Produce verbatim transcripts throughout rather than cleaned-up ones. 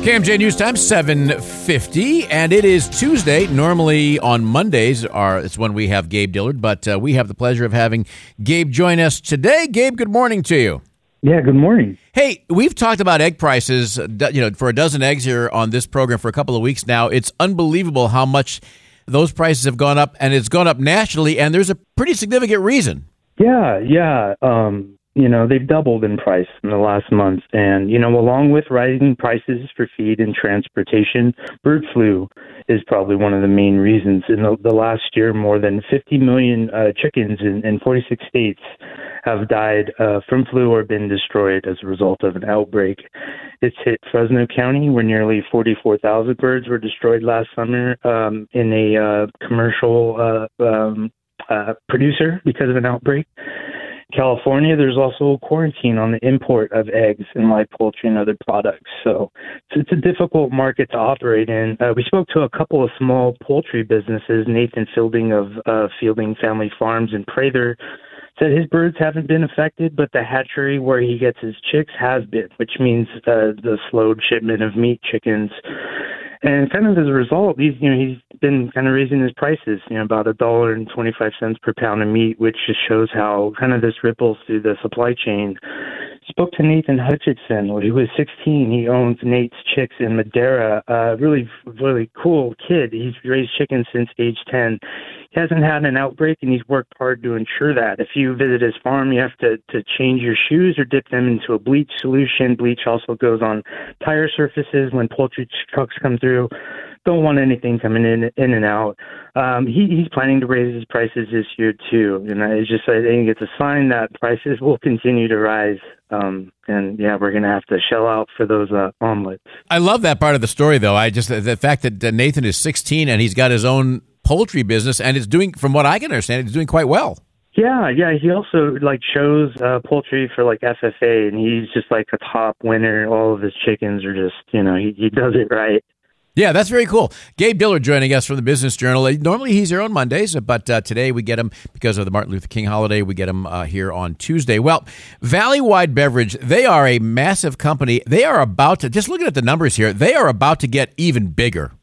K M J News Time, seven fifty, and it is Tuesday. Normally on Mondays are it's when we have Gabe Dillard, but uh, we have the pleasure of having Gabe join us today. Gabe, good morning to you. Yeah, good morning. Hey, we've talked about egg prices, you know, for a dozen eggs here on this program for a couple of weeks now. It's unbelievable how much those prices have gone up, and it's gone up nationally, and there's a pretty significant reason. Yeah, yeah. Um, you know, they've doubled in price in the last month. And, you know, along with rising prices for feed and transportation, bird flu is probably one of the main reasons. In the, the last year, more than fifty million uh, chickens in, in forty-six states have died uh, from flu or been destroyed as a result of an outbreak. It's hit Fresno County, where nearly forty-four thousand birds were destroyed last summer um, in a uh, commercial uh, um, uh, producer because of an outbreak. California, there's also a quarantine on the import of eggs and live poultry and other products. So it's, it's a difficult market to operate in. Uh, we spoke to a couple of small poultry businesses. Nathan Fielding of uh, Fielding Family Farms in Prather said his birds haven't been affected, but the hatchery where he gets his chicks has been, which means uh, the slowed shipment of meat chickens. And kind of as a result, he's you know he's been kind of raising his prices, you know, about a dollar and twenty five cents per pound of meat, which just shows how kind of this ripples through the supply chain. Spoke to Nathan Hutchinson, who was sixteen. He owns Nate's Chicks in Madera. Uh, really, really cool kid. He's raised chickens since age ten. He hasn't had an outbreak, and he's worked hard to ensure that. If you visit his farm, you have to, to change your shoes or dip them into a bleach solution. Bleach also goes on tire surfaces when poultry trucks come through. Don't want anything coming in in and out. Um, he, he's planning to raise his prices this year, too. And it's just, I think it's a sign that prices will continue to rise. Um, and, yeah, we're going to have to shell out for those uh, omelets. I love that part of the story, though. I just the fact that Nathan is sixteen and he's got his own poultry business, and it's doing, from what I can understand, it's doing quite well. Yeah, yeah. He also like shows uh, poultry for like F F A, and he's just like a top winner. All of his chickens are just, you know, he, he does it right. Yeah, that's very cool. Gabe Dillard joining us from the Business Journal. Normally he's here on Mondays, but uh, today we get him because of the Martin Luther King holiday. We get him uh, here on Tuesday. Well, Valley Wide Beverage, they are a massive company. They are about to, just looking at the numbers here, they are about to get even bigger.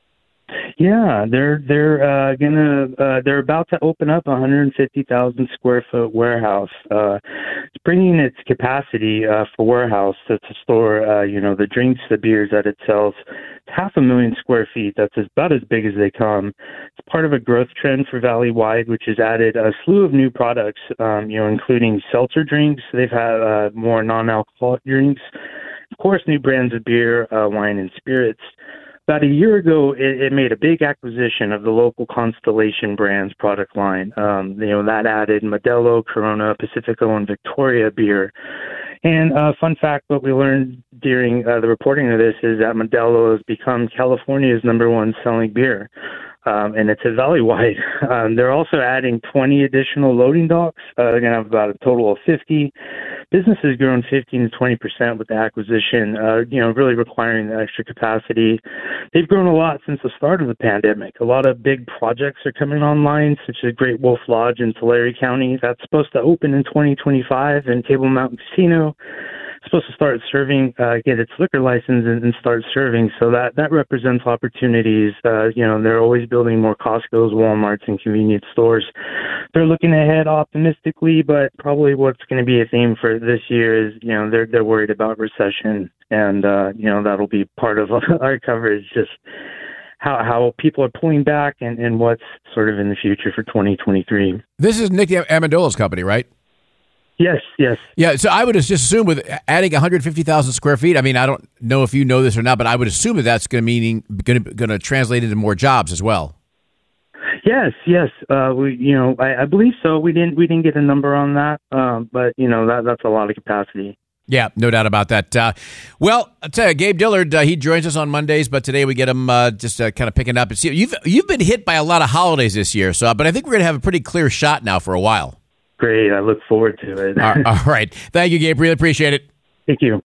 Yeah, they're they're uh, gonna uh, they're about to open up a one hundred fifty thousand square foot warehouse. Uh, it's bringing its capacity uh, for warehouse to, to store uh, you know the drinks, the beers that it sells. It's half a million square feet. That's about as big as they come. It's part of a growth trend for Valley Wide, which has added a slew of new products. Um, you know, including seltzer drinks. They've had uh, more non-alcoholic drinks. Of course, new brands of beer, uh, wine, and spirits. About a year ago, it, it made a big acquisition of the local Constellation Brands product line. Um, you know, that added Modelo, Corona, Pacifico, and Victoria beer. And uh, fun fact, what we learned during uh, the reporting of this is that Modelo has become California's number one selling beer. Um, and it's at Valley Wide. Um, they're also adding twenty additional loading docks. Uh, they're going to have about a total of fifty. Business has grown fifteen to twenty percent with the acquisition, uh, you know, really requiring the extra capacity. They've grown a lot since the start of the pandemic. A lot of big projects are coming online, such as Great Wolf Lodge in Tulare County. That's supposed to open in twenty twenty-five, and Table Mountain Casino supposed to start serving, uh, get its liquor license and, and start serving. So that, that represents opportunities. Uh, you know, they're always building more Costco's, Walmarts, and convenience stores. They're looking ahead optimistically, but probably what's going to be a theme for this year is, you know, they're, they're worried about recession. And, uh, you know, that'll be part of our coverage, just how how people are pulling back and, and what's sort of in the future for twenty twenty-three. This is Nick Amendola's company, right? Yes, yes. Yeah, so I would just assume with adding one hundred fifty thousand square feet, I mean, I don't know if you know this or not, but I would assume that that's going to meaning going to going to translate into more jobs as well. Yes, yes. Uh, we, you know, I, I believe so. We didn't we didn't get a number on that, um, but you know, that that's a lot of capacity. Yeah, no doubt about that. Uh, well, I'll tell you, Gabe Dillard, uh, he joins us on Mondays, but today we get him uh, just uh, kind of picking up. And see, you've you've been hit by a lot of holidays this year, so but I think we're going to have a pretty clear shot now for a while. Great. I look forward to it. all, all right. Thank you, Gabe. Really appreciate it. Thank you.